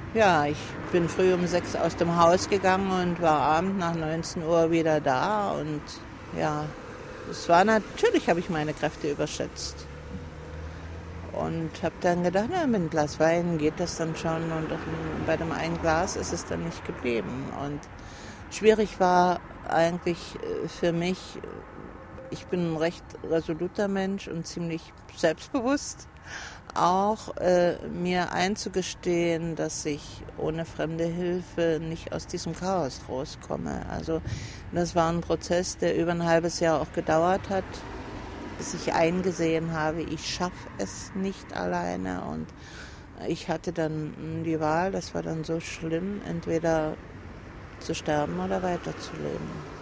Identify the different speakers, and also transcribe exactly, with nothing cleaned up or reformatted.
Speaker 1: Ja, ich bin früh um sechs aus dem Haus gegangen und war abend nach neunzehn Uhr wieder da. Und ja, es war natürlich, habe ich meine Kräfte überschätzt. Und habe dann gedacht, na, mit einem Glas Wein geht das dann schon. Und auch bei dem einen Glas ist es dann nicht geblieben. Und schwierig war eigentlich äh, für mich, ich bin ein recht resoluter Mensch und ziemlich selbstbewusst, auch äh, mir einzugestehen, dass ich ohne fremde Hilfe nicht aus diesem Chaos rauskomme. Also das war ein Prozess, der über ein halbes Jahr auch gedauert hat, bis ich eingesehen habe, ich schaffe es nicht alleine. Und ich hatte dann die Wahl, das war dann so schlimm, entweder zu sterben oder weiterzuleben.